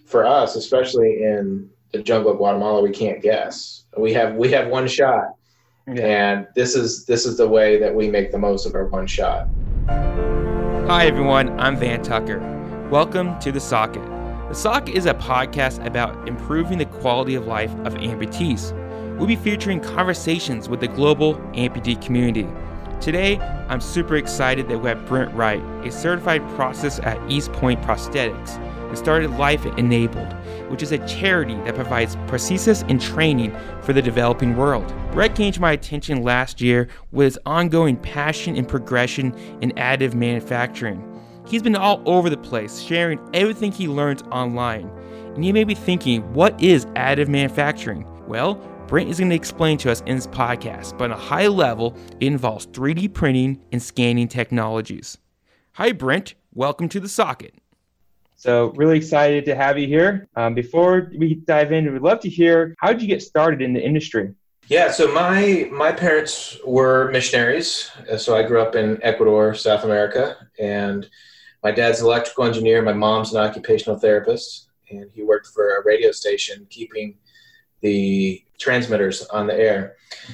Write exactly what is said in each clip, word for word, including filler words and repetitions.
for us, especially in the jungle of Guatemala, we can't guess. We have we have one shot, yeah. and this is this is the way that we make the most of our one shot. Hi everyone, I'm Van Tucker. Welcome to The Socket. The Socket is a podcast about improving the quality of life of amputees. We'll be featuring conversations with the global amputee community. Today, I'm super excited that we have Brent Wright, a certified processor at East Point Prosthetics, who started Life Enabled, which is a charity that provides prosthesis and training for the developing world. Brent came to my attention last year with his ongoing passion and progression in additive manufacturing. He's been all over the place, sharing everything he learns online. And you may be thinking, what is additive manufacturing? Well, Brent is going to explain to us in this podcast, but on a high level, it involves three D printing and scanning technologies. Hi, Brent. Welcome to The Socket. So really excited to have you here. Um, before we dive in, we'd love to hear, how did you get started in the industry? Yeah, so my my parents were missionaries. So I grew up in Ecuador, South America, and my dad's an electrical engineer. My mom's an occupational therapist, and he worked for a radio station keeping the transmitters on the air.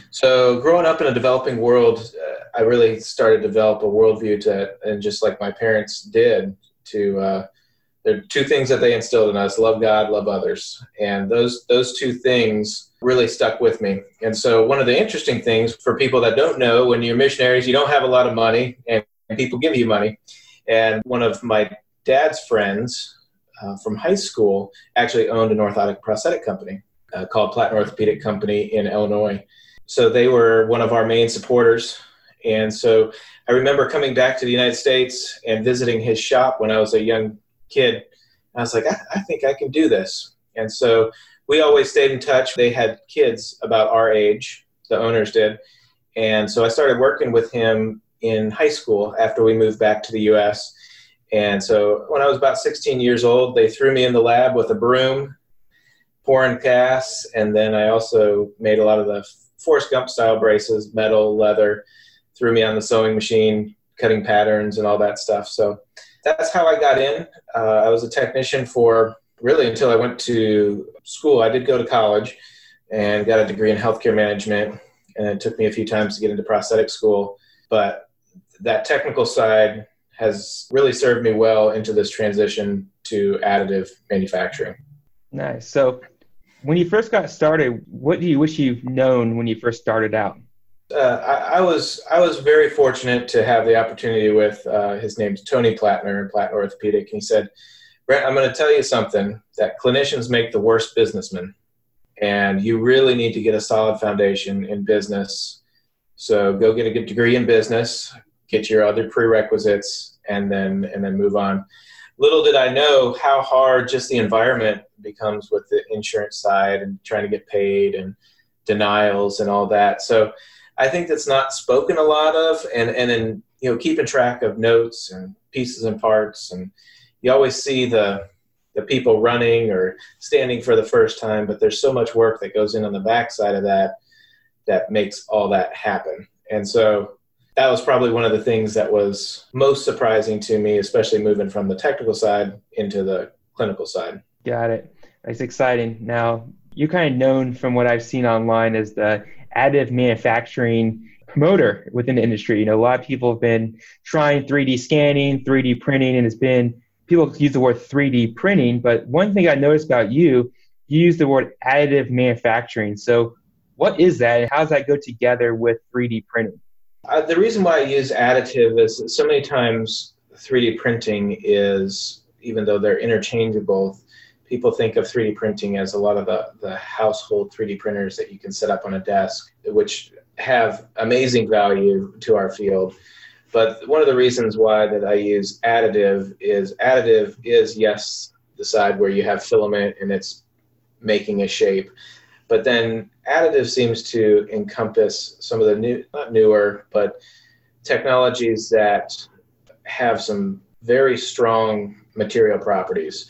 So growing up in a developing world, uh, I really started to develop a worldview to, and just like my parents did, to uh, there are two things that they instilled in us: love God, love others. And those those two things really stuck with me. And so one of the interesting things for people that don't know, when you're missionaries, you don't have a lot of money, and people give you money. And one of my dad's friends uh, from high school actually owned an orthotic prosthetic company uh, called Platinum Orthopedic Company in Illinois. So they were one of our main supporters. And so I remember coming back to the United States and visiting his shop when I was a young kid. I was like, I, I think I can do this. And so we always stayed in touch. They had kids about our age, the owners did. And so I started working with him in high school after we moved back to the U S. And so when I was about sixteen years old, they threw me in the lab with a broom, pouring casts. And then I also made a lot of the Forrest Gump style braces, metal, leather, threw me on the sewing machine, cutting patterns and all that stuff. So that's how I got in. Uh, I was a technician for really until I went to school. I did go to college and got a degree in healthcare management. And it took me a few times to get into prosthetic school. But that technical side has really served me well into this transition to additive manufacturing. Nice. So when you first got started, what do you wish you've known when you first started out? Uh, I, I was I was very fortunate to have the opportunity with, uh, his name's Tony Plattner in Plattner Orthopedic. And he said, Brent, I'm going to tell you something, that clinicians make the worst businessmen. And you really need to get a solid foundation in business. So go get a good degree in business, get your other prerequisites, and then and then move on. Little did I know how hard just the environment becomes with the insurance side and trying to get paid and denials and all that. So I think that's not spoken a lot of, and and in you know keeping track of notes and pieces and parts, and you always see the the people running or standing for the first time, but there's so much work that goes in on the backside of that that makes all that happen. And so that was probably one of the things that was most surprising to me, especially moving from the technical side into the clinical side. Got it. That's exciting. Now, you're kind of known from what I've seen online as the additive manufacturing promoter within the industry. You know, a lot of people have been trying three D scanning, three D printing, and it's been, people use the word three D printing, but one thing I noticed about you, you use the word additive manufacturing. So what is that, and how does that go together with three D printing? Uh, the reason why I use additive is that so many times three D printing is, even though they're interchangeable, people think of three D printing as a lot of the, the household three D printers that you can set up on a desk, which have amazing value to our field. But one of the reasons why that I use additive is additive is, yes, the side where you have filament and it's making a shape. But then additive seems to encompass some of the new, not newer, but technologies that have some very strong material properties,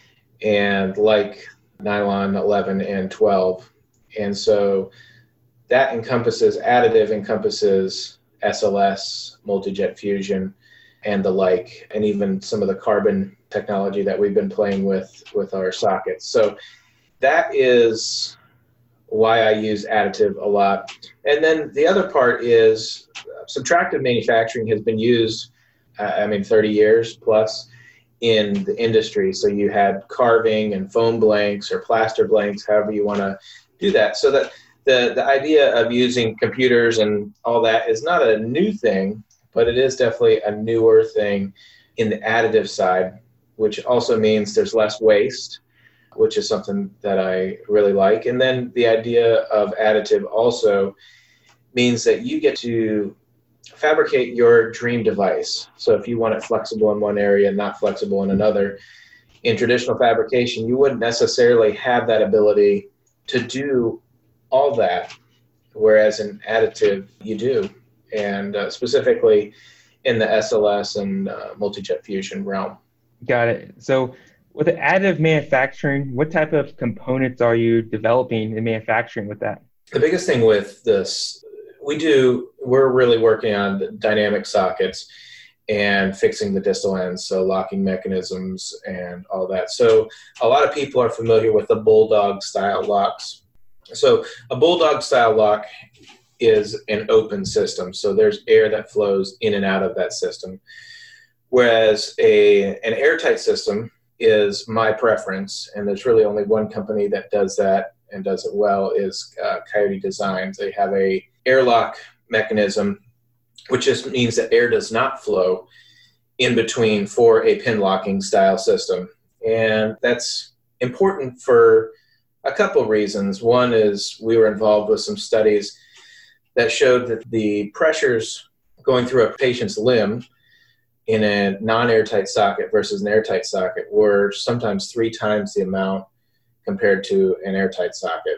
and like nylon eleven and twelve. And so that encompasses, additive encompasses S L S, multi-jet fusion, and the like, and even some of the carbon technology that we've been playing with with our sockets. So that is why I use additive a lot. And then the other part is uh, subtractive manufacturing has been used, uh, I mean, thirty years plus in the industry. So you had carving and foam blanks or plaster blanks, however you want to do that. So that the, the idea of using computers and all that is not a new thing, but it is definitely a newer thing in the additive side, which also means there's less waste, which is something that I really like. And then the idea of additive also means that you get to fabricate your dream device. So if you want it flexible in one area and not flexible in another, in traditional fabrication, you wouldn't necessarily have that ability to do all that, whereas in additive, you do. And uh, specifically in the S L S and uh, multi-jet fusion realm. Got it. So with the additive manufacturing, what type of components are you developing and manufacturing with that? The biggest thing with this, we do, we're really working on the dynamic sockets and fixing the distal ends, so locking mechanisms and all that. So a lot of people are familiar with the Bulldog style locks. So a Bulldog style lock is an open system. So there's air that flows in and out of that system. Whereas a, an airtight system is my preference, and there's really only one company that does that and does it well, is uh, Coyote Designs. They have a airlock mechanism, which just means that air does not flow in between for a pin locking style system. And that's important for a couple reasons. One is we were involved with some studies that showed that the pressures going through a patient's limb in a non-airtight socket versus an airtight socket were sometimes three times the amount compared to an airtight socket.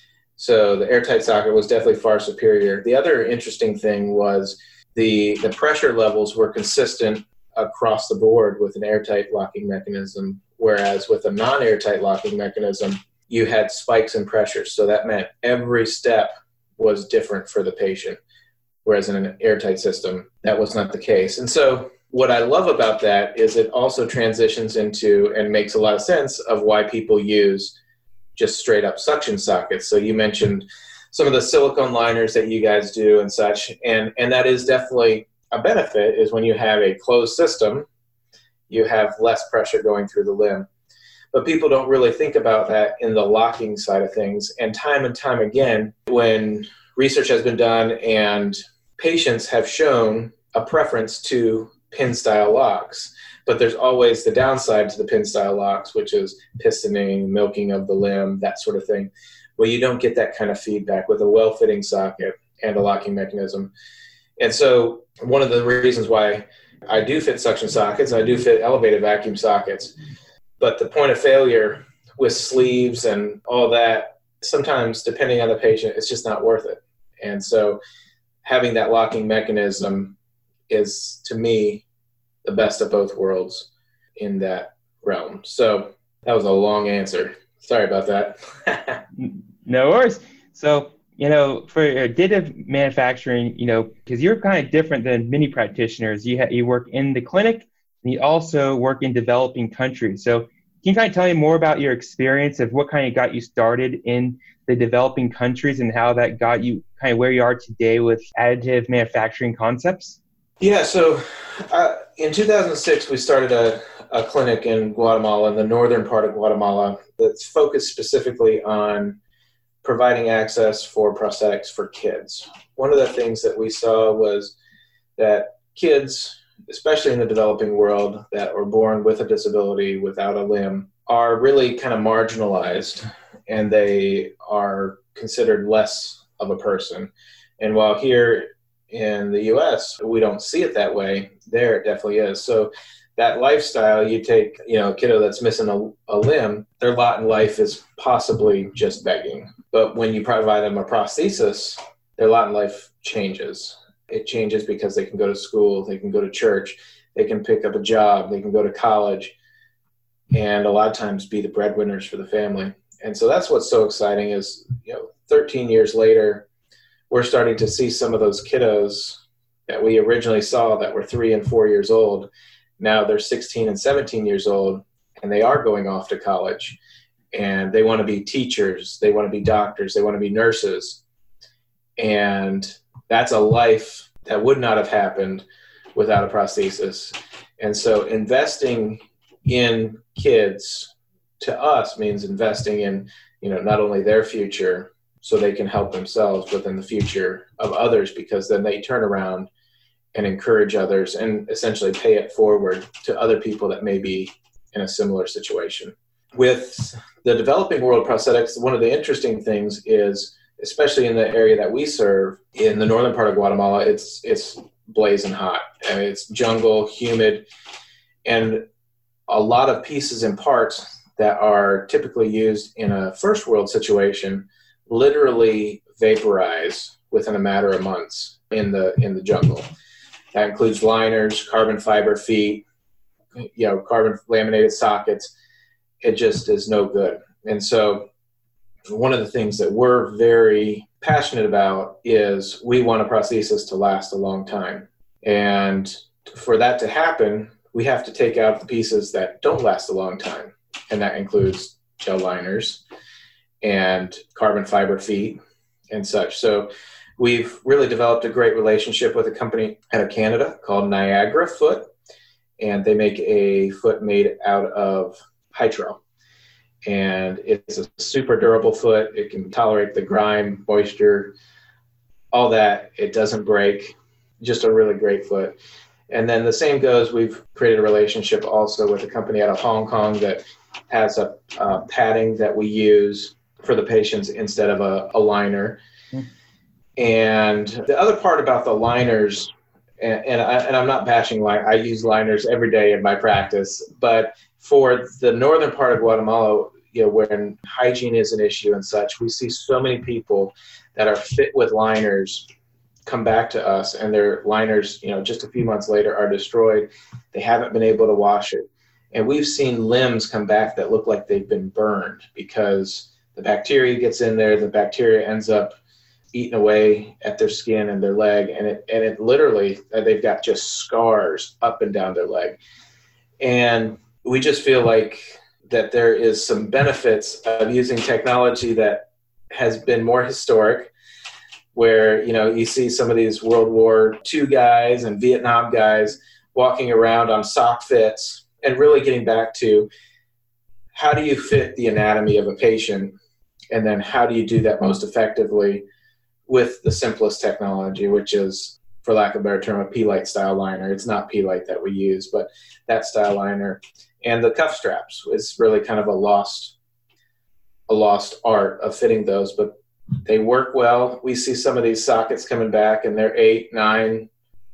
So the airtight socket was definitely far superior. The other interesting thing was the, the pressure levels were consistent across the board with an airtight locking mechanism, whereas with a non-airtight locking mechanism, you had spikes in pressure. So that meant every step was different for the patient, whereas in an airtight system, that was not the case. And so what I love about that is it also transitions into and makes a lot of sense of why people use just straight up suction sockets. So you mentioned some of the silicone liners that you guys do and such, and, and that is definitely a benefit, is when you have a closed system, you have less pressure going through the limb. But people don't really think about that in the locking side of things. And time and time again, when research has been done and patients have shown a preference to pin style locks, but there's always the downside to the pin style locks, which is pistoning, milking of the limb, that sort of thing. Well, you don't get that kind of feedback with a well-fitting socket and a locking mechanism. And so one of the reasons why I do fit suction sockets, I do fit elevated vacuum sockets, but the point of failure with sleeves and all that, sometimes depending on the patient, it's just not worth it. And so having that locking mechanism is, to me, the best of both worlds in that realm. So that was a long answer. Sorry about that. No worries. So, you know, for additive manufacturing, you know, because you're kind of different than many practitioners. You ha- you work in the clinic, and you also work in developing countries. So can you kind of tell me more about your experience of what kind of got you started in the developing countries and how that got you kind of where you are today with additive manufacturing concepts? Yeah, so uh, in two thousand six, we started a, a clinic in Guatemala, in the northern part of Guatemala, that's focused specifically on providing access for prosthetics for kids. One of the things that we saw was that kids, especially in the developing world, that are born with a disability, without a limb, are really kind of marginalized, and they are considered less of a person. And while here in the U S, we don't see it that way, there it definitely is. So that lifestyle, you take, you know, a kiddo that's missing a, a limb, their lot in life is possibly just begging. But when you provide them a prosthesis, their lot in life changes. It changes because they can go to school, they can go to church, they can pick up a job, they can go to college, and a lot of times be the breadwinners for the family. And so that's what's so exciting is, you know, thirteen years later, we're starting to see some of those kiddos that we originally saw that were three and four years old, now they're sixteen and seventeen years old, and they are going off to college, and they want to be teachers, they want to be doctors, they want to be nurses. And that's a life that would not have happened without a prosthesis. And so investing in kids to us means investing in, you know, not only their future so they can help themselves, but in the future of others, because then they turn around and encourage others and essentially pay it forward to other people that may be in a similar situation. With the developing world prosthetics, one of the interesting things is, especially in the area that we serve, in the northern part of Guatemala, it's it's blazing hot. I mean, it's jungle, humid, and a lot of pieces and parts that are typically used in a first world situation literally vaporize within a matter of months in the in the jungle. That includes liners, carbon fiber feet, you know, carbon laminated sockets. It just is no good. And so one of the things that we're very passionate about is we want a prosthesis to last a long time. And for that to happen, we have to take out the pieces that don't last a long time. And that includes gel liners and carbon fiber feet and such. So we've really developed a great relationship with a company out of Canada called Niagara Foot, and they make a foot made out of Hytro. And it's a super durable foot. It can tolerate the grime, moisture, all that. It doesn't break. Just a really great foot. And then the same goes, we've created a relationship also with a company out of Hong Kong that has a uh, padding that we use for the patients instead of a, a liner. Mm. And the other part about the liners, and, and, I, and I'm not bashing line, I use liners every day in my practice, but for the northern part of Guatemala, you know, when hygiene is an issue and such, we see so many people that are fit with liners come back to us, and their liners, you know, just a few months later are destroyed. They haven't been able to wash it. And we've seen limbs come back that look like they've been burned because the bacteria gets in there, the bacteria ends up eating away at their skin and their leg, and it and it literally, they've got just scars up and down their leg. And we just feel like that there is some benefits of using technology that has been more historic, where, you know, you see some of these World War Two guys and Vietnam guys walking around on sock fits, and really getting back to how do you fit the anatomy of a patient, and then how do you do that most effectively with the simplest technology, which is, for lack of a better term, a P-Lite style liner. It's not P-Lite that we use, but that style liner. And the cuff straps is really kind of a lost, a lost art of fitting those, but they work well. We see some of these sockets coming back, and they're eight, nine,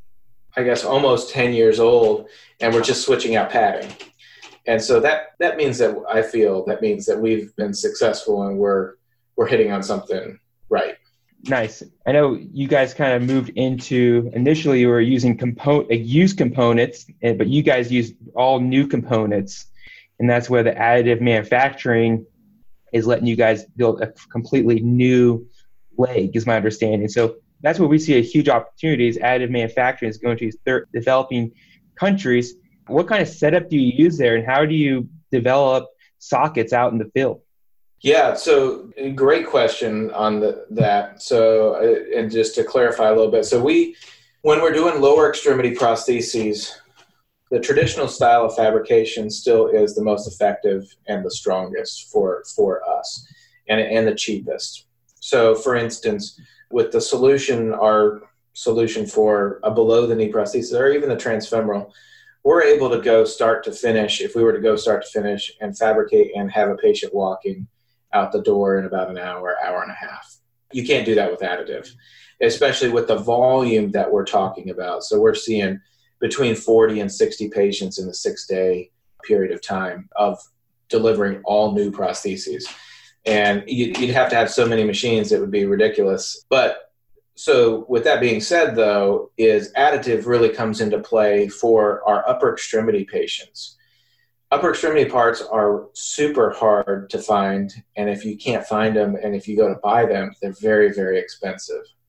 I guess almost ten years old, and we're just switching out padding. And so that, that means that I feel that means that we've been successful, and we're, we're hitting on something right. Nice. I know you guys kind of moved into, initially you were using component, like used components, but you guys use all new components. And that's where the additive manufacturing is letting you guys build a completely new leg, is my understanding. So that's where we see a huge opportunity, is additive manufacturing is going to these third developing countries. What kind of setup do you use there, and how do you develop sockets out in the field? Yeah, so great question on the, that. So, uh, and just to clarify a little bit, so we, when we're doing lower extremity prostheses, the traditional style of fabrication still is the most effective and the strongest for, for us, and, and the cheapest. So for instance, with the solution, our solution for a below the knee prosthesis, or even the transfemoral, we're able to go start to finish, if we were to go start to finish and fabricate and have a patient walking out the door in about an hour, hour and a half. You can't do that with additive, especially with the volume that we're talking about. So we're seeing between forty and sixty patients in a six-day period of time of delivering all new prostheses. And you'd have to have so many machines, it would be ridiculous. But so with that being said, though, is additive really comes into play for our upper extremity patients. Upper extremity parts are super hard to find, and if you can't find them and if you go to buy them, they're very, very expensive.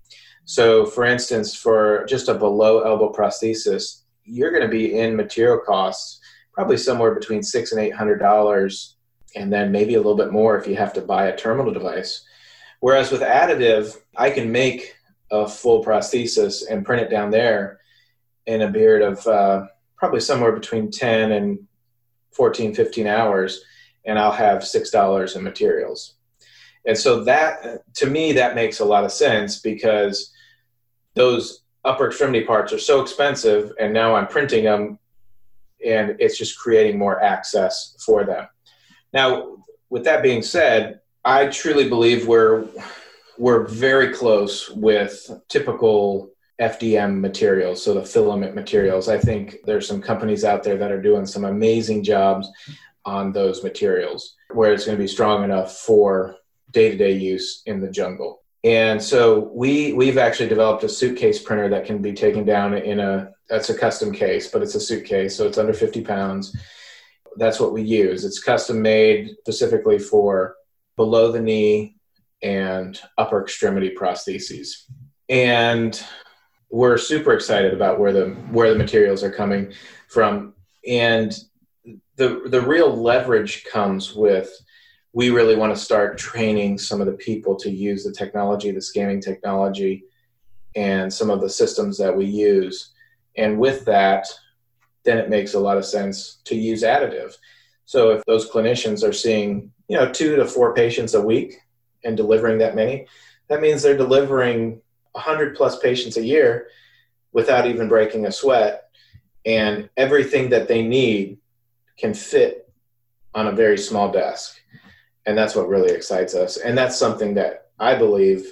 So for instance, for just a below elbow prosthesis, you're going to be in material costs probably somewhere between six and eight hundred dollars, and then maybe a little bit more if you have to buy a terminal device. Whereas with additive, I can make a full prosthesis and print it down there in a period of uh, probably somewhere between ten and fourteen, fifteen hours, and I'll have six dollars in materials. And so that, to me, that makes a lot of sense, because those upper extremity parts are so expensive, and now I'm printing them, and it's just creating more access for them. Now, with that being said, I truly believe we're we're very close with typical F D M materials, so the filament materials. I think there's some companies out there that are doing some amazing jobs on those materials, where it's going to be strong enough for day-to-day use in the jungle. And so we, we've actually developed a suitcase printer that can be taken down in a, that's a custom case, but it's a suitcase, so it's under fifty pounds. That's what we use. It's custom made specifically for below the knee and upper extremity prostheses. And we're super excited about where the, where the materials are coming from. And the, the real leverage comes with, we really want to start training some of the people to use the technology, the scanning technology, and some of the systems that we use. And with that, then it makes a lot of sense to use additive. So if those clinicians are seeing, you know, two to four patients a week and delivering that many, that means they're delivering one hundred plus patients a year without even breaking a sweat. And everything that they need can fit on a very small desk. And that's what really excites us. And that's something that I believe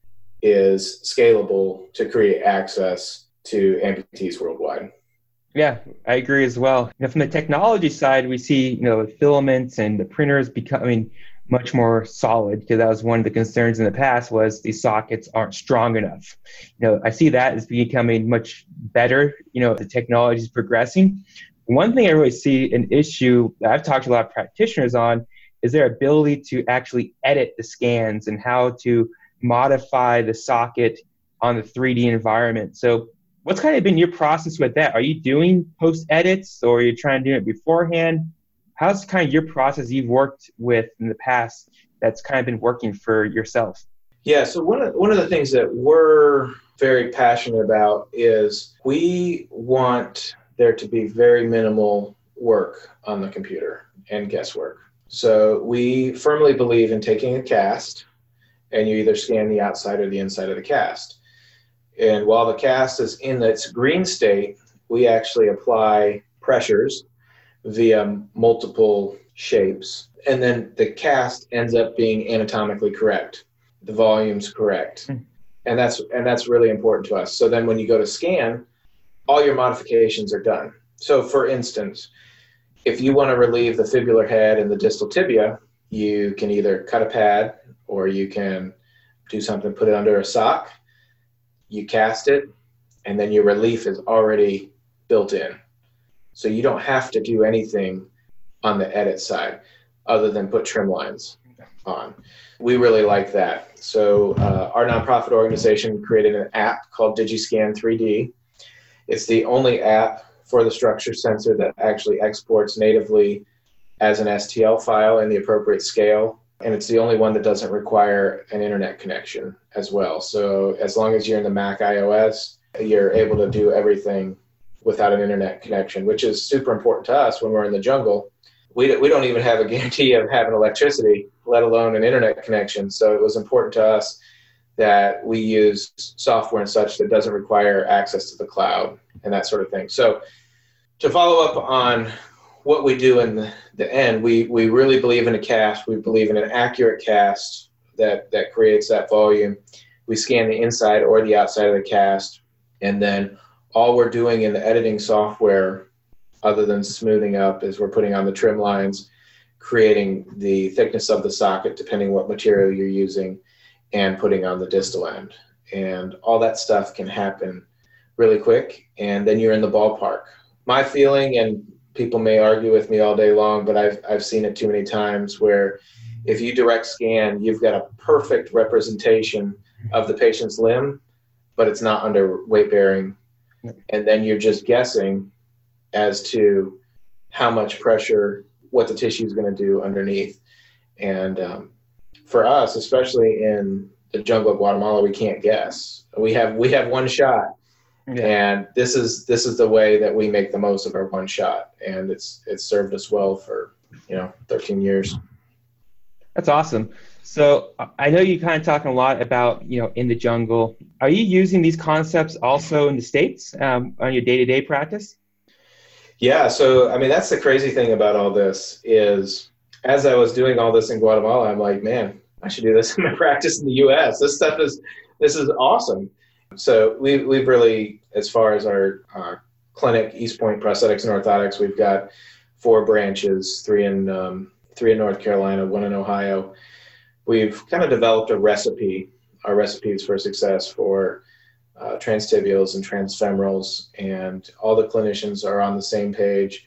is scalable to create access to amputees worldwide. Yeah, I agree as well. You know, from the technology side, we see, you know, filaments and the printers becoming much more solid, because that was one of the concerns in the past, was these sockets aren't strong enough. You know, I see that as becoming much better, you know, the technology is progressing. One thing I really see an issue that I've talked to a lot of practitioners on is their ability to actually edit the scans and how to modify the socket on the three D environment. So what's kind of been your process with that? Are you doing post edits, or are you trying to do it beforehand? How's kind of your process you've worked with in the past that's kind of been working for yourself? Yeah, so one of, one of the things that we're very passionate about is we want there to be very minimal work on the computer and guesswork. So we firmly believe in taking a cast, and you either scan the outside or the inside of the cast. And while the cast is in its green state, we actually apply pressures via multiple shapes. And then the cast ends up being anatomically correct. The volume's correct. Mm. And that's and that's really important to us. So then when you go to scan, all your modifications are done. So for instance, if you want to relieve the fibular head and the distal tibia, you can either cut a pad, or you can do something, put it under a sock, you cast it, and then your relief is already built in. So you don't have to do anything on the edit side other than put trim lines on. We really like that. So uh, our nonprofit organization created an app called DigiScan three D. It's the only app for the structure sensor that actually exports natively as an S T L file in the appropriate scale. And it's the only one that doesn't require an internet connection as well. So as long as you're in the Mac iOS, you're able to do everything without an internet connection, which is super important to us when we're in the jungle. We, we don't even have a guarantee of having electricity, let alone an internet connection. So it was important to us that we use software and such that doesn't require access to the cloud and that sort of thing. So to follow up on what we do in the, the end, we, we really believe in a cast. We believe in an accurate cast that, that creates that volume. We scan the inside or the outside of the cast, and then all we're doing in the editing software, other than smoothing up, is we're putting on the trim lines, creating the thickness of the socket depending what material you're using, and putting on the distal end. And all that stuff can happen really quick, and then you're in the ballpark. My feeling, and people may argue with me all day long, but I've, I've seen it too many times, where if you direct scan, you've got a perfect representation of the patient's limb but it's not under weight bearing. And then you're just guessing as to how much pressure, what the tissue is going to do underneath. And um, for us, especially in the jungle of Guatemala, we can't guess. We have we have one shot, yeah. and this is this is the way that we make the most of our one shot, and it's it's served us well for you know thirteen years. That's awesome. So I know you kind of talking a lot about you know in the jungle. Are you using these concepts also in the States um, on your day-to-day practice? Yeah. So I mean, that's the crazy thing about all this is, as I was doing all this in Guatemala, I'm like, man, I should do this in my practice in the U S. This stuff is, this is awesome. So we, we've really, as far as our uh, clinic, East Point Prosthetics and Orthotics, we've got four branches, three in, um, three in North Carolina, one in Ohio. We've kind of developed a recipe, our recipes for success for uh, transtibials and transfemorals, and all the clinicians are on the same page.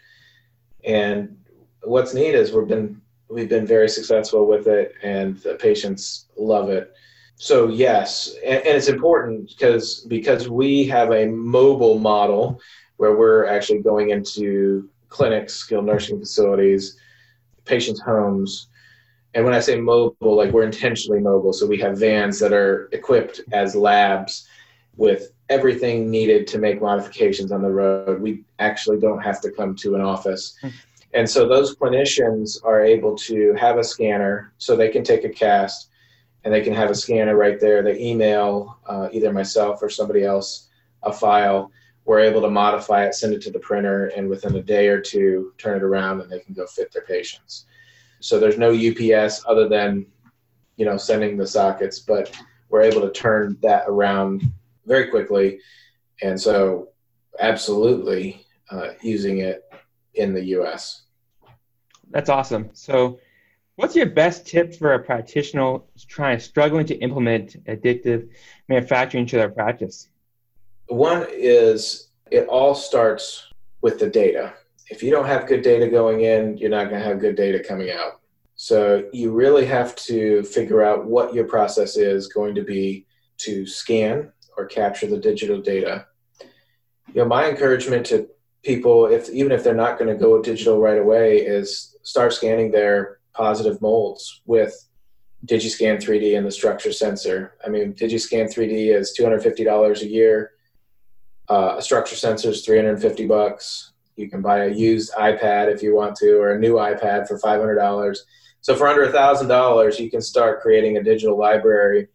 And what's neat is we've been we've been very successful with it, and the patients love it. So yes, and, and it's important because because we have a mobile model where we're actually going into clinics, skilled nursing facilities, patients' homes. And when I say mobile, like we're intentionally mobile. So we have vans that are equipped as labs with everything needed to make modifications on the road. We actually don't have to come to an office. And so those clinicians are able to have a scanner so they can take a cast and they can have a scanner right there. They email uh, either myself or somebody else a file. We're able to modify it, send it to the printer, and within a day or two, turn it around and they can go fit their patients. So there's no U P S other than, you know, sending the sockets, but we're able to turn that around very quickly. And so absolutely uh, using it in the U S. That's awesome. So what's your best tip for a practitioner trying struggling to implement addictive manufacturing to their practice? One is it all starts with the data. If you don't have good data going in, you're not going to have good data coming out. So you really have to figure out what your process is going to be to scan or capture the digital data. You know, my encouragement to people, if even if they're not going to go digital right away, is start scanning their positive molds with DigiScan three D and the structure sensor. I mean, DigiScan three D is two hundred fifty dollars a year. Uh, a structure sensor is three hundred fifty bucks. You can buy a used iPad if you want to, or a new iPad for five hundred dollars. So for under one thousand dollars, you can start creating a digital library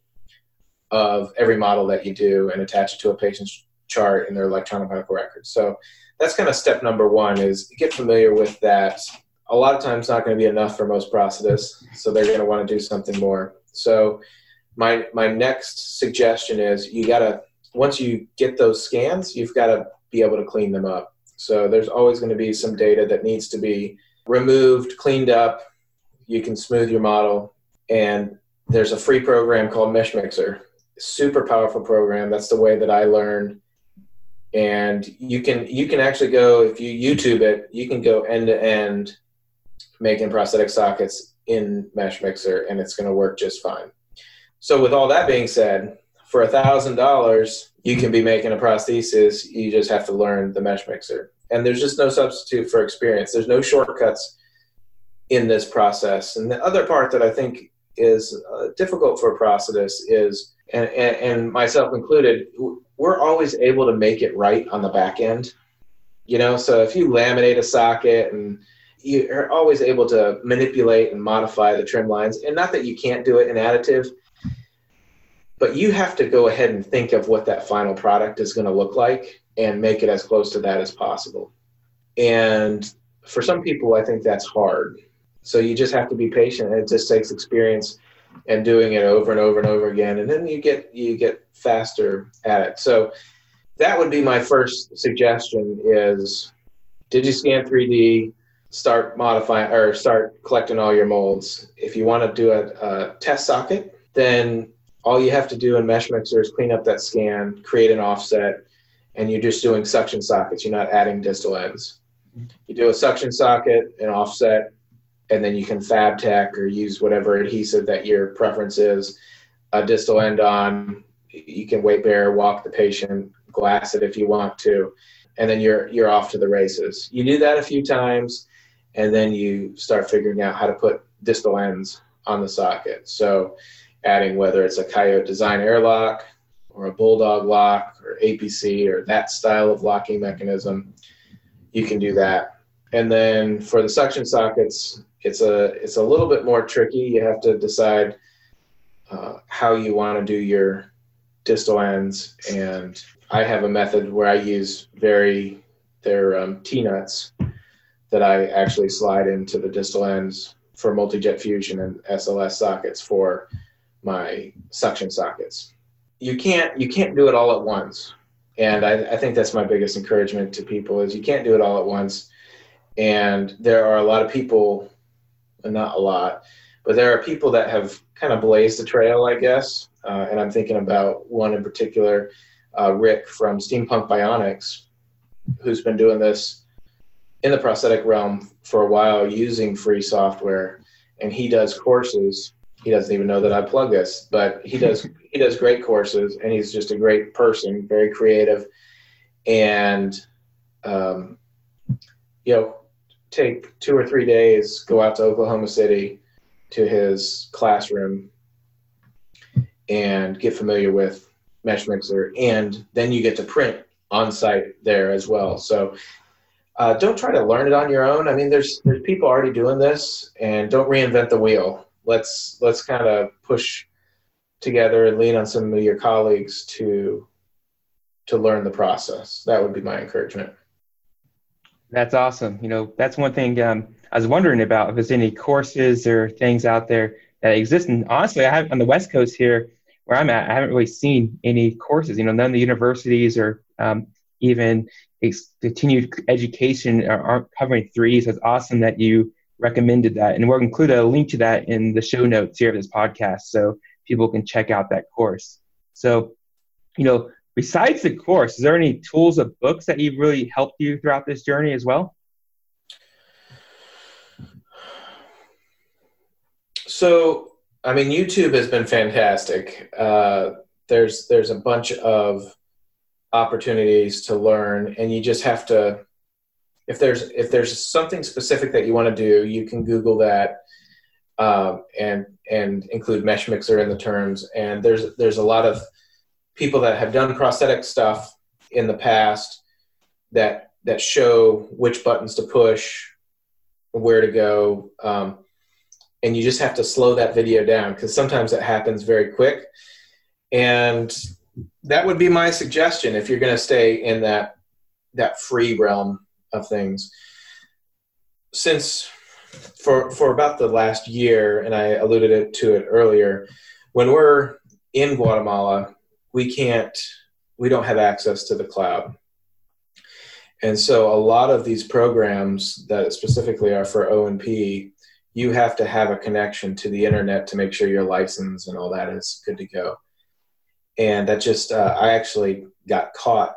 of every model that you do and attach it to a patient's chart in their electronic medical records. So that's kind of step number one, is get familiar with that. A lot of times it's not going to be enough for most prosthetists, so they're going to want to do something more. So my my next suggestion is you got to, once you get those scans, you've got to be able to clean them up. So there's always going to be some data that needs to be removed, cleaned up. You can smooth your model. And there's a free program called Mesh Mixer. Super powerful program. That's the way that I learned. And you can you can actually go, if you YouTube it, you can go end to end making prosthetic sockets in Mesh Mixer, and it's going to work just fine. So with all that being said, for a thousand dollars, you can be making a prosthesis. You just have to learn the Mesh Mixer. And there's just no substitute for experience. There's no shortcuts in this process. And the other part that I think is uh, difficult for a prosthetist is, and, and, and myself included, we're always able to make it right on the back end. You know, so if you laminate a socket, and you're always able to manipulate and modify the trim lines, and not that you can't do it in additive, but you have to go ahead and think of what that final product is going to look like and make it as close to that as possible. And for some people, I think that's hard. So you just have to be patient. It just takes experience and doing it over and over and over again. And then you get, you get faster at it. So that would be my first suggestion, is DigiScan three D, start modifying or start collecting all your molds. If you want to do a, a test socket, then all you have to do in Mesh Mixer is clean up that scan, create an offset, and you're just doing suction sockets. You're not adding distal ends. You do a suction socket, an offset, and then you can fab tack or use whatever adhesive that your preference is, a distal end on, you can weight bear, walk the patient, glass it if you want to, and then you're you're off to the races. You do that a few times, and then you start figuring out how to put distal ends on the socket. So adding whether it's a Coyote Design airlock or a Bulldog lock or A P C or that style of locking mechanism, you can do that. And then for the suction sockets, it's a it's a little bit more tricky. You have to decide uh, how you want to do your distal ends. And I have a method where I use very their um, T-nuts that I actually slide into the distal ends for multi-jet fusion and S L S sockets for my suction sockets. You can't you can't do it all at once. And I, I think that's my biggest encouragement to people is you can't do it all at once. And there are a lot of people, not a lot, but there are people that have kind of blazed the trail, I guess. Uh, and I'm thinking about one in particular, uh, Rick from Steampunk Bionics, who's been doing this in the prosthetic realm for a while using free software. And he does courses. He doesn't even know that I plug this, but he does he does great courses, and he's just a great person, very creative. And, um, you know, take two or three days, go out to Oklahoma City to his classroom and get familiar with Meshmixer, and then you get to print on site there as well. So uh, don't try to learn it on your own. I mean, there's there's people already doing this, and don't reinvent the wheel. Let's let's kind of push together and lean on some of your colleagues to to learn the process. That would be my encouragement. That's awesome. You know, that's one thing um, I was wondering about, if there's any courses or things out there that exist. And honestly, I have on the West Coast here where I'm at, I haven't really seen any courses. You know, none of the universities or um, even ex- continued education are, aren't covering three D. So it's awesome that you recommended that. And we'll include a link to that in the show notes here of this podcast so people can check out that course. So, you know, besides the course, is there any tools or books that have really helped you throughout this journey as well? So, I mean, YouTube has been fantastic. Uh, there's there's a bunch of opportunities to learn, and you just have to, if there's if there's something specific that you want to do, you can Google that um, and and include Meshmixer in the terms. And there's there's a lot of people that have done prosthetic stuff in the past that that show which buttons to push, where to go, um, and you just have to slow that video down because sometimes it happens very quick. And that would be my suggestion if you're going to stay in that that free realm of things. Since for for about the last year, and I alluded it to it earlier, when we're in Guatemala, we can't, we don't have access to the cloud. And so a lot of these programs that specifically are for O and P, you have to have a connection to the internet to make sure your license and all that is good to go. And that just, uh, I actually got caught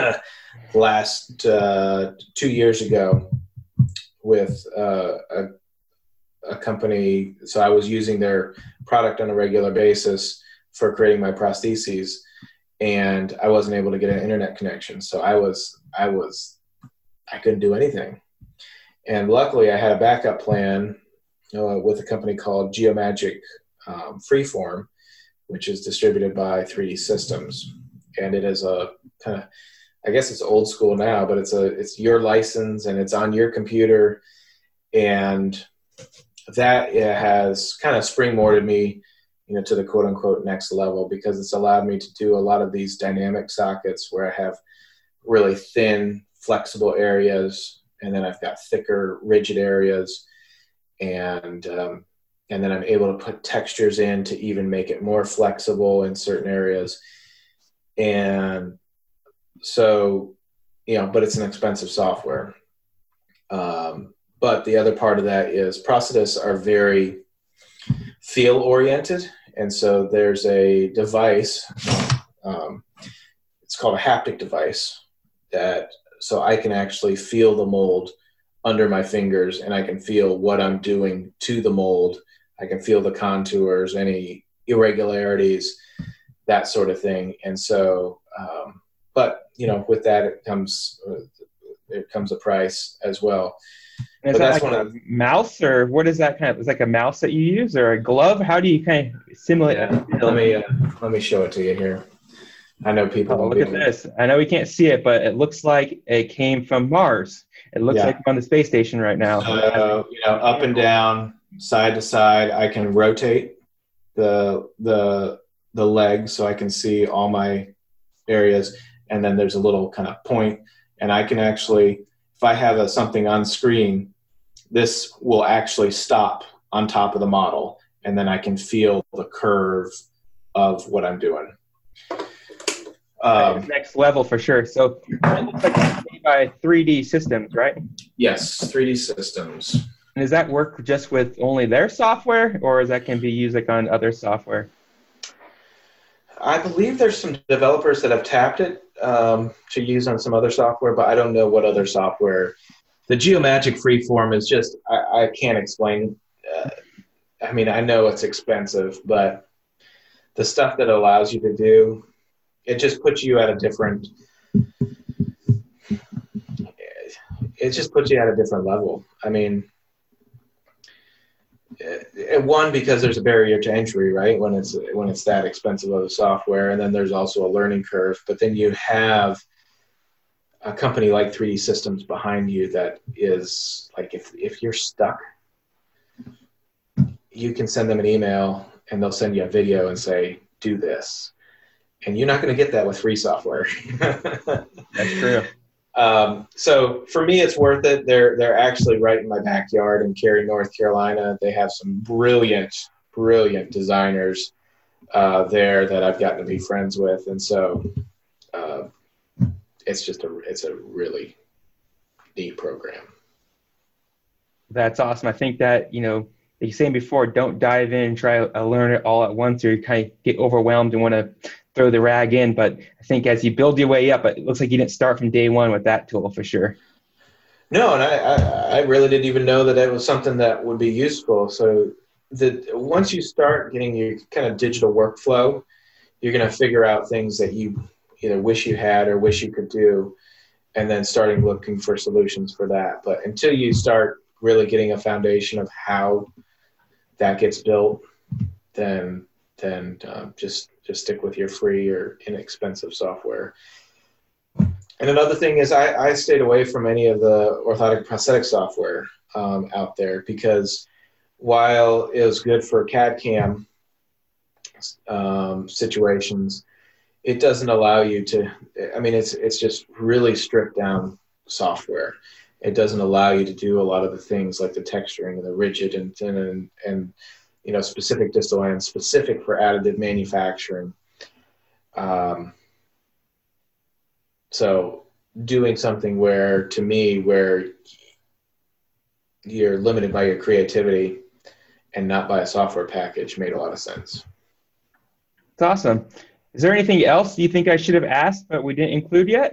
last uh, two years ago with uh, a, a company. So I was using their product on a regular basis for creating my prostheses, and I wasn't able to get an internet connection. So I was, I was, I couldn't do anything. And luckily I had a backup plan uh, with a company called Geomagic um, Freeform, which is distributed by three D Systems. And it is a kind of, I guess it's old school now, but it's a, it's your license and it's on your computer. And that it has kind of springboarded me, you know, to the quote unquote next level, because it's allowed me to do a lot of these dynamic sockets where I have really thin, flexible areas, and then I've got thicker, rigid areas. And, um, and then I'm able to put textures in to even make it more flexible in certain areas. And so, you know, but it's an expensive software. Um, but the other part of that is prosthetists are very feel oriented. And so there's a device, um, it's called a haptic device, that so I can actually feel the mold under my fingers, and I can feel what I'm doing to the mold. I can feel the contours, any irregularities that sort of thing. And so, um, but you know, with that it comes uh, it comes a price as well. Is but that that's like one a of the, mouse, or what is that kind of? Is like a mouse that you use, or a glove? How do you kind of simulate? yeah, let me uh, let me show it to you here. I know people Oh, won't look be at able this. I know we can't see it, but it looks like it came from Mars. It looks Yeah. like we're on the space station right now. So, you know, up and down, side to side, I can rotate the the the legs so I can see all my areas. And then there's a little kind of point, and I can actually, if I have a, something on screen, this will actually stop on top of the model, and then I can feel the curve of what I'm doing. Um, Next level for sure. So it looks like it's made by three D Systems, right? yes, three D Systems. And does that work just with only their software, or is that can be used like on other software? I believe there's some developers that have tapped it um, to use on some other software, but I don't know what other software. The Geomagic Freeform is just, I, I can't explain. Uh, I mean, I know it's expensive, but the stuff that it allows you to do, it just puts you at a different, it just puts you at a different level. I mean, it, one, because there's a barrier to entry, right? When it's, when it's that expensive of a software, and then there's also a learning curve, but then you have a company like three D Systems behind you that is like, if, if you're stuck, you can send them an email and they'll send you a video and say, do this. And you're not going to get that with free software. That's true. Um, so for me, it's worth it. They're, they're actually right in my backyard in Cary, North Carolina. They have some brilliant, brilliant designers uh, there that I've gotten to be friends with. And so uh, it's just a, it's a really neat program. That's awesome. I think that, you know, like you saying before, don't dive in and try to learn it all at once, or you kind of get overwhelmed and want to throw the rag in. But I think as you build your way up, it looks like you didn't start from day one with that tool for sure. No, and I, I, I really didn't even know that it was something that would be useful. So the, once you start getting your kind of digital workflow, you're going to figure out things that you either wish you had or wish you could do, and then starting looking for solutions for that. But until you start really getting a foundation of how that gets built, then then uh, just just stick with your free or inexpensive software. And another thing is I, I stayed away from any of the orthotic prosthetic software um, out there, because while it was good for C A D C A M um, situations, it doesn't allow you to, I mean, it's it's just really stripped down software. It doesn't allow you to do a lot of the things like the texturing and the rigid and thin and, and you know, specific distal ends, specific for additive manufacturing. Um, so doing something where, to me, where you're limited by your creativity and not by a software package made a lot of sense. It's awesome. Is there anything else you think I should have asked but we didn't include yet?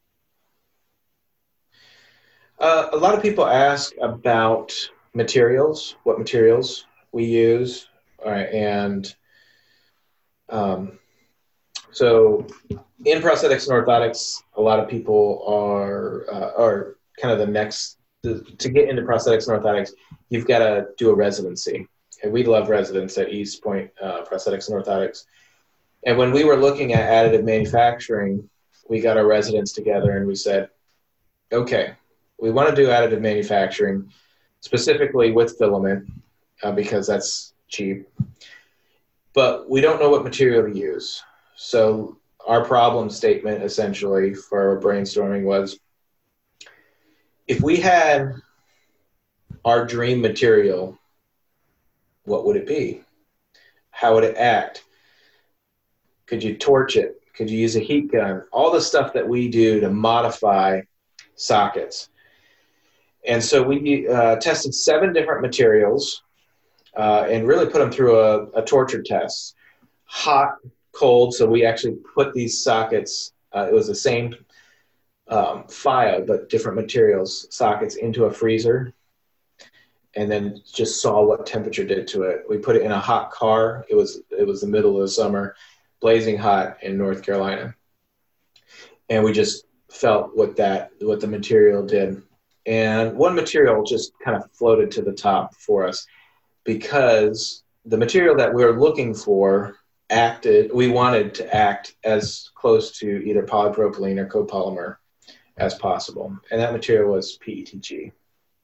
Uh, a lot of people ask about materials, what materials we use, uh, and um, so in prosthetics and orthotics, a lot of people are uh, are kind of the next the, to get into prosthetics and orthotics. You've got to do a residency, and we love residents at East Point uh, Prosthetics and Orthotics. And when we were looking at additive manufacturing, we got our residents together and we said, okay, we want to do additive manufacturing, specifically with filament, uh, because that's cheap. But we don't know what material to use. So our problem statement, essentially, for our brainstorming was, if we had our dream material, what would it be? How would it act? Could you torch it? Could you use a heat gun? All the stuff that we do to modify sockets. And so we uh, tested seven different materials uh, and really put them through a, a torture test. Hot, cold, so we actually put these sockets, uh, it was the same um, file, but different materials, sockets into a freezer, and then just saw what temperature did to it. We put it in a hot car. It was, it was the middle of the summer. blazing hot in North Carolina. And we just felt what that, what the material did. And one material just kind of floated to the top for us because the material that we were looking for acted, we wanted to act as close to either polypropylene or copolymer as possible. And that material was P E T G.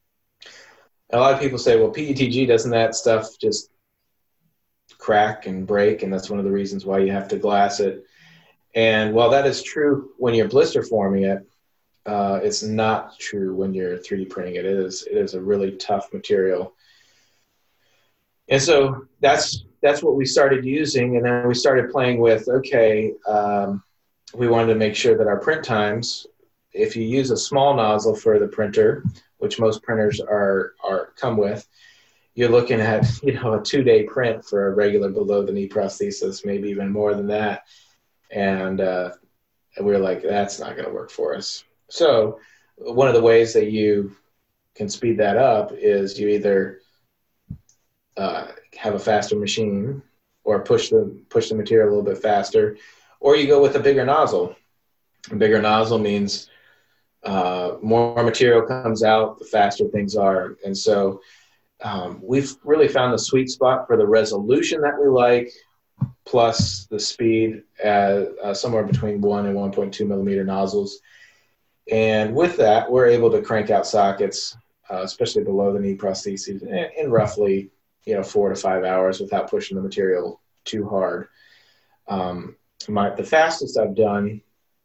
A lot of people say, well, P E T G, doesn't that stuff just crack and break? And that's one of the reasons why you have to glass it. And while that is true when you're blister forming it, uh, it's not true when you're three D printing it. It is, it is a really tough material. And so that's that's what we started using. And then we started playing with, okay, um, we wanted to make sure that our print times, if you use a small nozzle for the printer, which most printers are, are come with, you're looking at, you know, a two-day print for a regular below-the-knee prosthesis, maybe even more than that. And, uh, and we were like, that's not going to work for us. So one of the ways that you can speed that up is you either uh, have a faster machine or push the, push the material a little bit faster, or you go with a bigger nozzle. A bigger nozzle means uh, more material comes out, the faster things are. And so um, we've really found the sweet spot for the resolution that we like, plus the speed at uh, somewhere between one and one point two millimeter nozzles. And with that, we're able to crank out sockets, uh, especially below the knee prostheses, in, in roughly, you know, four to five hours without pushing the material too hard. Um, my, the fastest I've done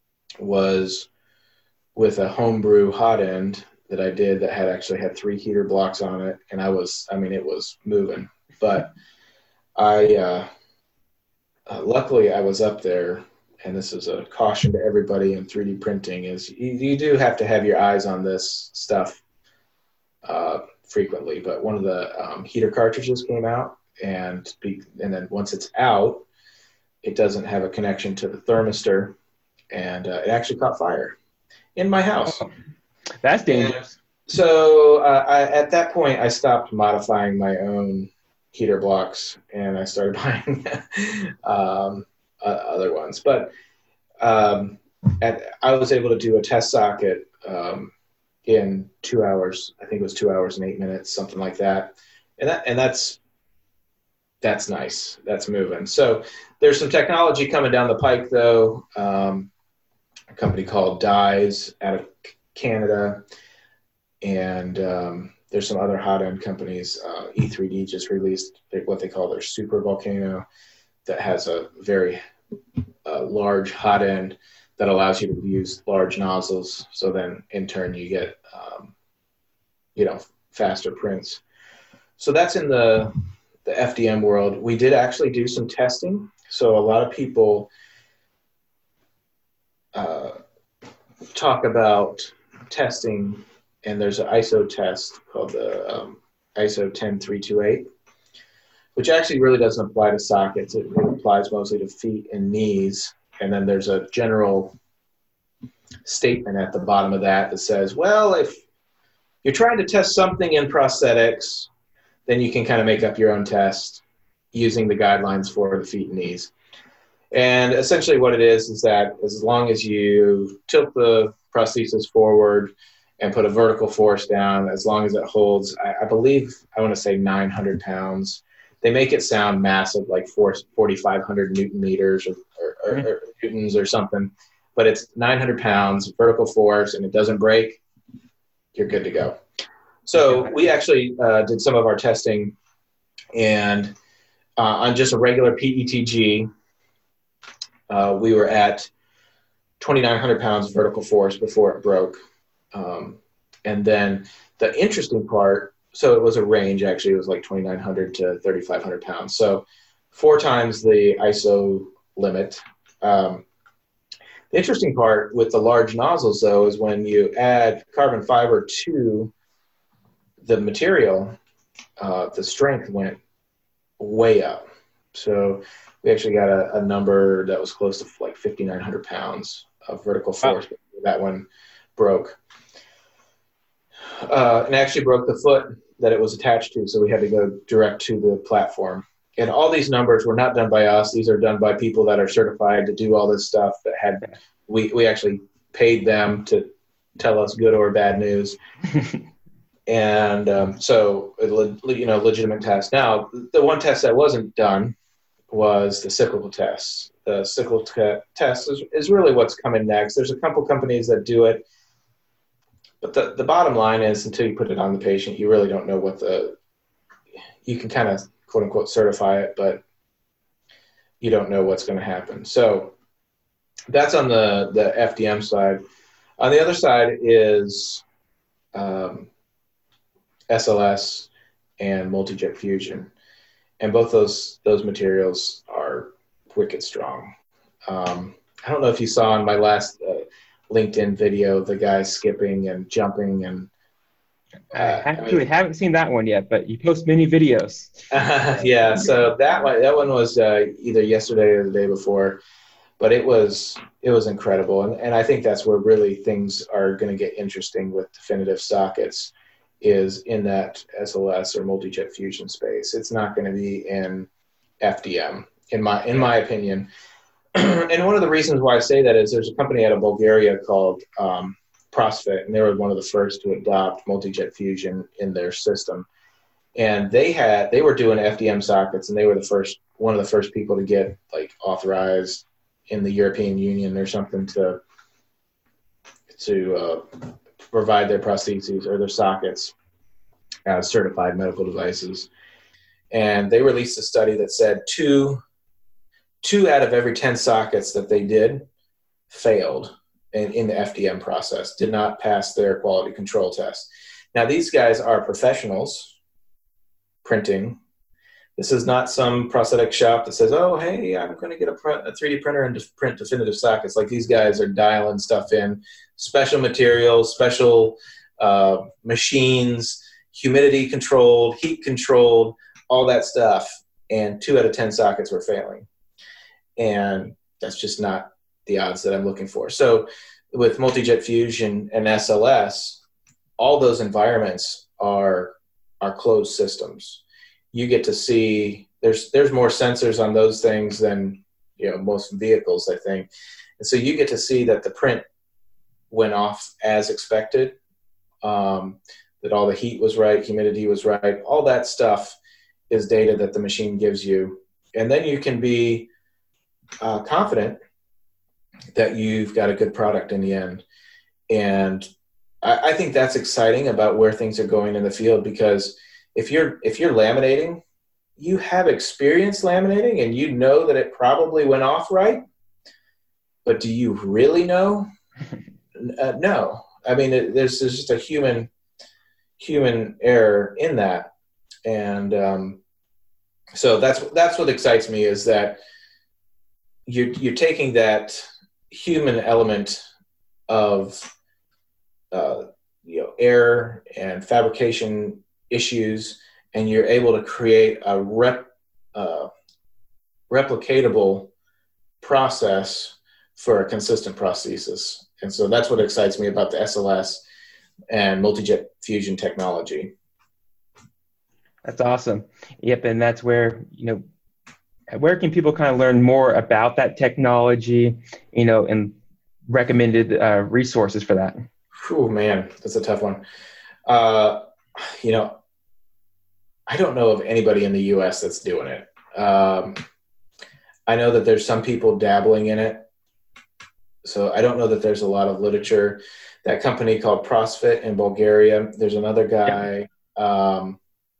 was with a homebrew hot end that I did that had actually had three heater blocks on it. And I was, I mean, it was moving, but I, uh, uh, luckily I was up there, and this is a caution to everybody in three D printing, is you, you do have to have your eyes on this stuff uh, frequently. But one of the um, heater cartridges came out, and be, and then once it's out, it doesn't have a connection to the thermistor, and uh, it actually caught fire in my house. Oh, that's dangerous. And so uh, I, at that point, I stopped modifying my own heater blocks, and I started buying um, uh, other ones. But um, at, I was able to do a test socket um, in two hours. I think it was two hours and eight minutes, something like that. And that and that's that's nice. That's moving. So there's some technology coming down the pike, though. Um, a company called Dyes out of Canada, and um, there's some other hot-end companies. Uh, E three D just released what they call their Super Volcano that has a very uh, large hot end that allows you to use large nozzles. So then in turn you get, um, you know, faster prints. So that's in the, the F D M world. We did actually do some testing. So a lot of people uh, talk about testing, and there's an I S O test called the um, I S O ten three two eight, which actually really doesn't apply to sockets. It really applies mostly to feet and knees. And then there's a general statement at the bottom of that that says, well, if you're trying to test something in prosthetics, then you can kind of make up your own test using the guidelines for the feet and knees. And essentially what it is is that as long as you tilt the prosthesis forward and put a vertical force down, as long as it holds, I, I believe, I want to say nine hundred pounds. They make it sound massive, like forty-five hundred newton meters or, or, or, or newtons or something, but it's nine hundred pounds, vertical force, and it doesn't break, you're good to go. So we actually uh, did some of our testing, and uh, on just a regular P E T G, uh, we were at twenty-nine hundred pounds vertical force before it broke. Um, and then the interesting part, so it was a range, actually, it was like twenty-nine hundred to thirty-five hundred pounds. So four times the I S O limit. Um, the interesting part with the large nozzles, though, is when you add carbon fiber to the material, uh, the strength went way up. So we actually got a, a number that was close to like fifty-nine hundred pounds of vertical force. Wow. That one broke. Uh, and actually broke the foot that it was attached to, so we had to go direct to the platform. and all these numbers were not done by us. These are done by people that are certified to do all this stuff that had, we, we actually paid them to tell us good or bad news. And um, so, you know, legitimate test. Now, the one test that wasn't done was the cyclical test. The cyclical te- test is, is really what's coming next. There's a couple companies that do it. But the, the bottom line is, until you put it on the patient, you really don't know what the, you can kind of quote unquote certify it, but you don't know what's going to happen. So that's on the, the F D M side. On the other side is um, S L S and multi-jet fusion. And both those, those materials are wicked strong. Um, I don't know if you saw in my last uh, LinkedIn video, the guy skipping and jumping and uh, I actually I mean, haven't seen that one yet, but you post many videos. Uh, yeah, so that one that one was uh, either yesterday or the day before, but it was it was incredible, and and I think that's where really things are going to get interesting with definitive sockets, is in that S L S or multi-jet fusion space. It's not going to be in F D M, in my in my opinion. And one of the reasons why I say that is there's a company out of Bulgaria called um, PROSFIT, and they were one of the first to adopt multi-jet fusion in their system. And they had they were doing F D M sockets, and they were the first one of the first people to get like authorized in the European Union or something to to uh, provide their prostheses or their sockets as certified medical devices. And they released a study that said two two out of every ten sockets that they did failed in, in the F D M process, did not pass their quality control test. Now, these guys are professionals printing. This is not some prosthetic shop that says, oh, hey, I'm going to get a, pr- a three D printer and just print definitive sockets. Like, these guys are dialing stuff in, special materials, special uh, machines, humidity controlled, heat controlled, all that stuff. And two out of ten sockets were failing. And that's just not the odds that I'm looking for. So with multi-jet fusion and S L S, all those environments are are closed systems. You get to see there's there's more sensors on those things than, you know, most vehicles, I think. And so you get to see that the print went off as expected, um, that all the heat was right, humidity was right. All that stuff is data that the machine gives you. And then you can be uh, confident that you've got a good product in the end. And I, I think that's exciting about where things are going in the field, because if you're if you're laminating, you have experience laminating and you know that it probably went off right, but do you really know? Uh, no. I mean, it, there's, there's just a human human error in that. And um, so that's that's what excites me, is that you're, you're taking that human element of uh, you know, error and fabrication issues, and you're able to create a rep, uh, replicatable process for a consistent prosthesis. And so that's what excites me about the S L S and multi-jet fusion technology. That's awesome. Yep, and that's where, you know, where can people kind of learn more about that technology, you know, and recommended uh, resources for that? Oh, man, that's a tough one. Uh, you know, I don't know of anybody in the U S that's doing it. Um, I know that there's some people dabbling in it. So I don't know that there's a lot of literature. That company called PROSFIT in Bulgaria, there's another guy, um,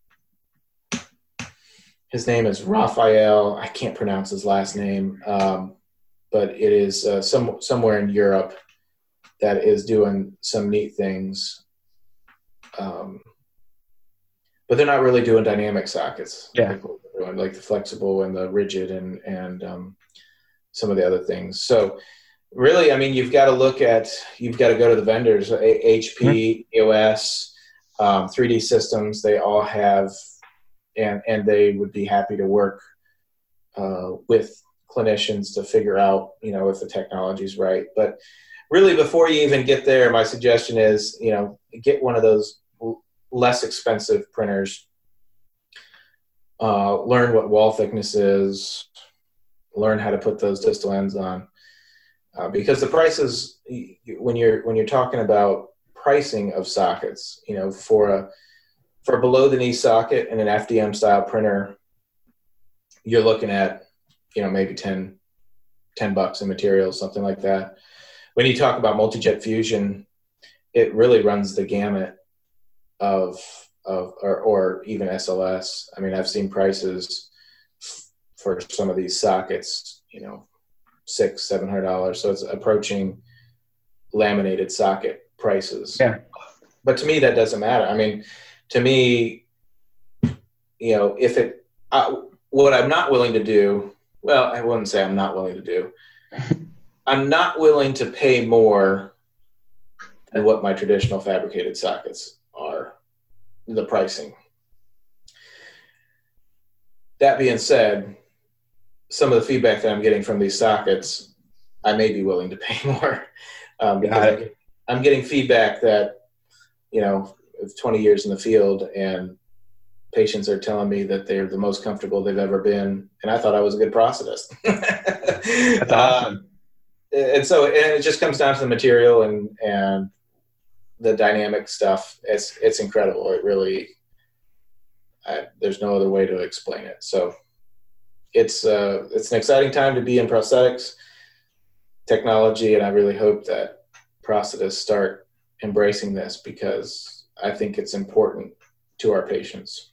his name is Raphael. I can't pronounce his last name, um, but it is uh, some, somewhere in Europe that is doing some neat things. Um, but they're not really doing dynamic sockets. Yeah. Like, they're doing, like the flexible and the rigid and, and um, some of the other things. So really, I mean, you've got to look at, you've got to go to the vendors, H P, mm-hmm. E O S, um, three D Systems, they all have, and, and they would be happy to work uh, with clinicians to figure out, you know, if the technology is right. But really, before you even get there, my suggestion is, you know, get one of those less expensive printers. uh, learn what wall thickness is, learn how to put those distal ends on. Uh, because the prices, when you're when you're talking about pricing of sockets, you know, for a for a below the knee socket and an F D M style printer, you're looking at, you know, maybe ten, ten bucks in materials, something like that. When you talk about multi-jet fusion, it really runs the gamut of of or, or even S L S. I mean, I've seen prices f- for some of these sockets, you know, six, seven hundred dollars. So it's approaching laminated socket prices. Yeah. But to me, that doesn't matter. I mean, to me, you know, if it, uh, what I'm not willing to do, well, I wouldn't say I'm not willing to do. I'm not willing to pay more than what my traditional fabricated sockets are, the pricing. That being said, some of the feedback that I'm getting from these sockets, I may be willing to pay more um, because I'm, I'm getting feedback that, you know, of twenty years in the field, and patients are telling me that they're the most comfortable they've ever been. And I thought I was a good prosthetist. That's awesome. Uh, and so and it just comes down to the material and, and the dynamic stuff. It's, it's incredible. It really, I, there's no other way to explain it. So it's uh, it's an exciting time to be in prosthetics technology, and I really hope that prosthetists start embracing this because I think it's important to our patients.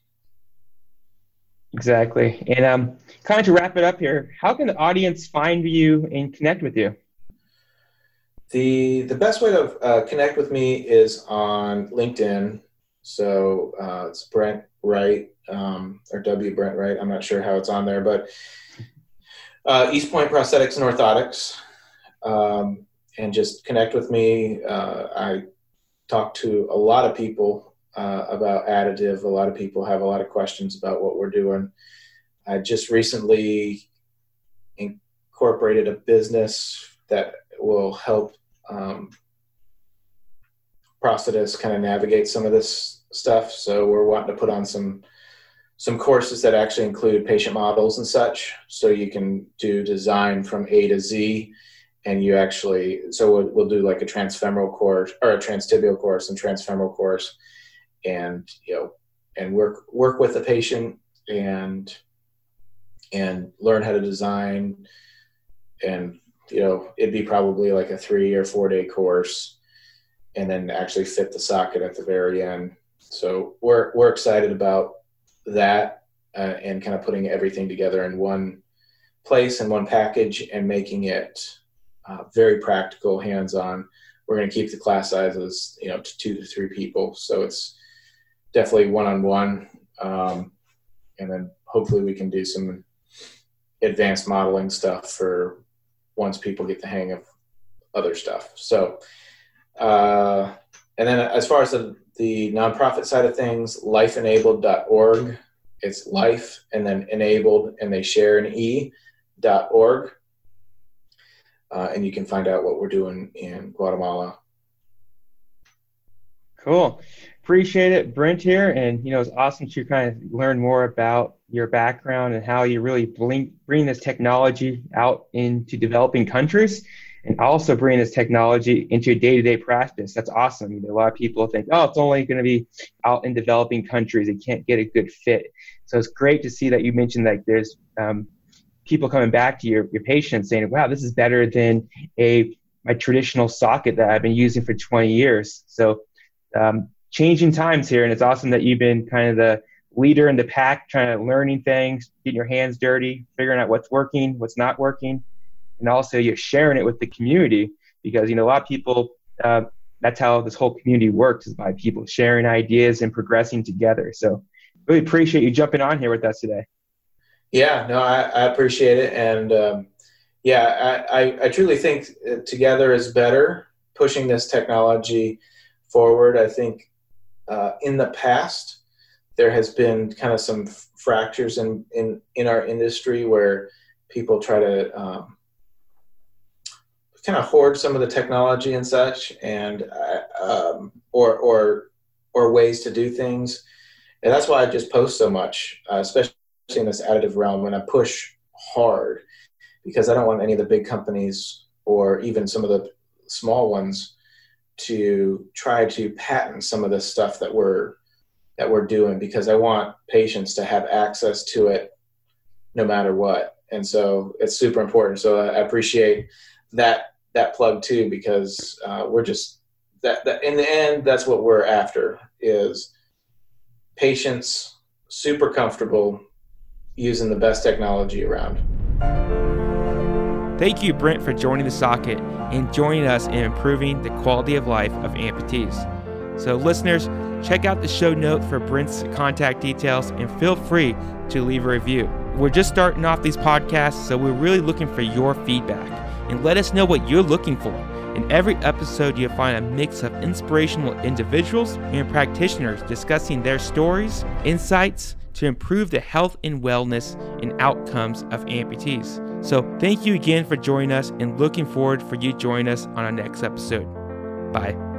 Exactly. And um, kind of to wrap it up here, how can the audience find you and connect with you? The the best way to uh, connect with me is on LinkedIn. So uh, it's Brent Wright, um, or W Brent Wright. I'm not sure how it's on there, but uh, East Point Prosthetics and Orthotics, um, and just connect with me. Uh, I talk to a lot of people uh, about additive. A lot of people have a lot of questions about what we're doing. I just recently incorporated a business that will help um, prosthetists kind of navigate some of this stuff. So we're wanting to put on some some courses that actually include patient models and such, so you can do design from A to Z. And you actually, so we'll, we'll do like a transfemoral course or a transtibial course and transfemoral course, and you know, and work work with the patient and and learn how to design. And you know, it'd be probably like a three or four day course, and then actually fit the socket at the very end. So we're we're excited about that, uh, and kind of putting everything together in one place and one package and making it uh, very practical, hands-on. We're going to keep the class sizes, you know, to two to three people. So it's definitely one-on-one. Um, and then hopefully we can do some advanced modeling stuff for once people get the hang of other stuff. So, uh, and then as far as the, the nonprofit side of things, life enabled dot org. It's life and then enabled, and they share an E dot org. Uh, and you can find out what we're doing in Guatemala. Cool. Appreciate it, Brent here. And, you know, it's awesome to kind of learn more about your background and how you really bring, bring this technology out into developing countries, and also bring this technology into your day-to-day practice. That's awesome. You know, a lot of people think, oh, it's only going to be out in developing countries. It can't get a good fit. So it's great to see that you mentioned that there's um, people coming back to your, your patients saying, wow, this is better than a my traditional socket that I've been using for twenty years. So um, changing times here, and it's awesome that you've been kind of the leader in the pack, trying to learning things, getting your hands dirty, figuring out what's working, what's not working. And also you're sharing it with the community, because, you know, a lot of people, uh, that's how this whole community works, is by people sharing ideas and progressing together. So really appreciate you jumping on here with us today. Yeah, no, I, I appreciate it. And um, yeah, I, I, I truly think together is better, pushing this technology forward. I think uh, in the past, there has been kind of some fractures in, in, in our industry where people try to um, kind of hoard some of the technology and such, and uh, um, or or or ways to do things, and that's why I just post so much, uh, especially in this additive realm, and I push hard because I don't want any of the big companies or even some of the small ones to try to patent some of this stuff that we're that we're doing, because I want patients to have access to it no matter what. And so it's super important. So I appreciate that that plug too, because uh, we're just that, that in the end, that's what we're after, is patients super comfortable using the best technology around. Thank you, Brent, for joining the Socket and joining us in improving the quality of life of amputees. So listeners, check out the show note for Brent's contact details and feel free to leave a review. We're just starting off these podcasts, so we're really looking for your feedback, and let us know what you're looking for. In every episode, you'll find a mix of inspirational individuals and practitioners discussing their stories, insights to improve the health and wellness and outcomes of amputees. So thank you again for joining us, and looking forward for you to join us on our next episode. Bye.